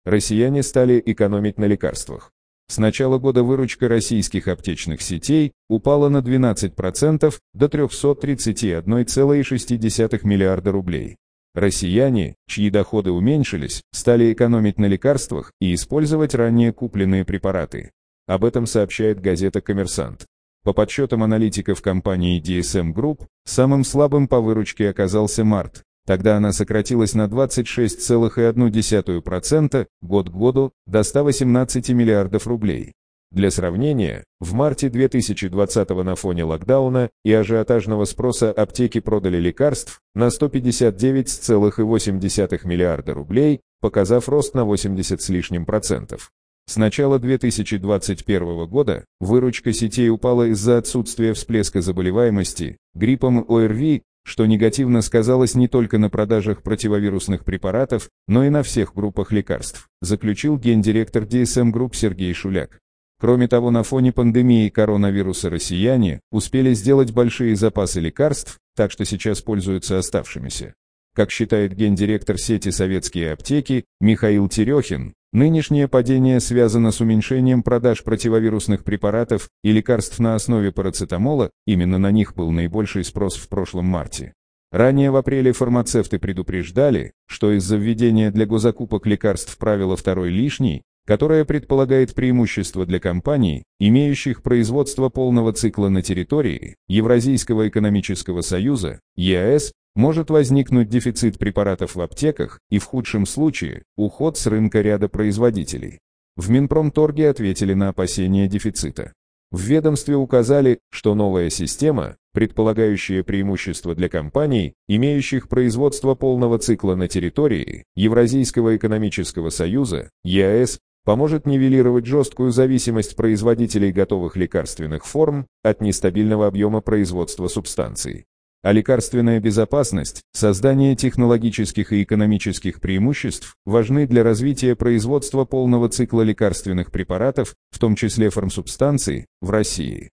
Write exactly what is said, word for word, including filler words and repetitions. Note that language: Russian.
Россияне стали экономить на лекарствах. С начала года выручка российских аптечных сетей упала на двенадцать процентов до трёхсот тридцати одной целой шести десятых миллиарда рублей. Россияне, чьи доходы уменьшились, стали экономить на лекарствах и использовать ранее купленные препараты. Об этом сообщает газета «Коммерсант». По подсчетам аналитиков компании ди эс эм Group, самым слабым по выручке оказался март. Тогда она сократилась на двадцать шесть целых одну десятую процента год к году до ста восемнадцати миллиардов рублей. Для сравнения, в марте две тысячи двадцатого на фоне локдауна и ажиотажного спроса аптеки продали лекарств на сто пятьдесят девять целых восемь десятых миллиарда рублей, показав рост на восемьдесят с лишним процентов. С начала две тысячи двадцать первого года выручка сетей упала из-за отсутствия всплеска заболеваемости гриппом о эр ви, что негативно сказалось не только на продажах противовирусных препаратов, но и на всех группах лекарств, заключил гендиректор ди эс эм Group Сергей Шуляк. Кроме того, на фоне пандемии коронавируса россияне успели сделать большие запасы лекарств, так что сейчас пользуются оставшимися. Как считает гендиректор сети «Советские аптеки» Михаил Терехин, нынешнее падение связано с уменьшением продаж противовирусных препаратов и лекарств на основе парацетамола, именно на них был наибольший спрос в прошлом марте. Ранее в апреле фармацевты предупреждали, что из-за введения для госзакупок лекарств правила «второй лишний», которое предполагает преимущество для компаний, имеющих производство полного цикла на территории Евразийского экономического союза, е а эс, может возникнуть дефицит препаратов в аптеках и в худшем случае уход с рынка ряда производителей. В Минпромторге ответили на опасения дефицита. В ведомстве указали, что новая система, предполагающая преимущество для компаний, имеющих производство полного цикла на территории Евразийского экономического союза, е а эс, поможет нивелировать жесткую зависимость производителей готовых лекарственных форм от нестабильного объема производства субстанций. А лекарственная безопасность, создание технологических и экономических преимуществ важны для развития производства полного цикла лекарственных препаратов, в том числе фармсубстанций, в России.